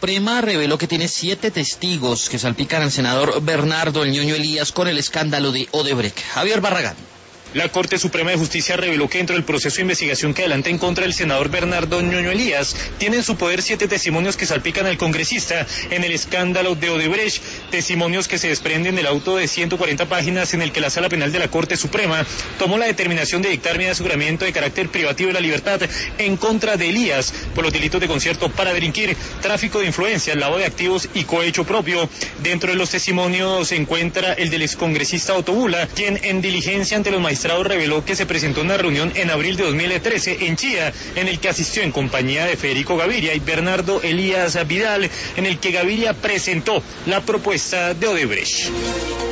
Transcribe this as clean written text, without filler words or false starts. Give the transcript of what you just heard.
Suprema reveló que tiene 7 testigos que salpican al senador Bernardo El Ñoño Elías con el escándalo de Odebrecht. Javier Barragán. La Corte Suprema de Justicia reveló que dentro del proceso de investigación que adelanta en contra del senador Bernardo Ñoño Elías, tiene en su poder 7 testimonios que salpican al congresista en el escándalo de Odebrecht, testimonios que se desprenden del auto de 140 páginas en el que la Sala Penal de la Corte Suprema tomó la determinación de dictar medida de aseguramiento de carácter privativo de la libertad en contra de Elías por los delitos de concierto para delinquir, tráfico de influencias, lavado de activos y cohecho propio. Dentro de los testimonios se encuentra el del excongresista Otto Bula, quien en diligencia ante los magistrados reveló que se presentó una reunión en abril de 2013 en Chía, en el que asistió en compañía de Federico Gaviria y Bernardo Elías Vidal, en el que Gaviria presentó la propuesta de Odebrecht.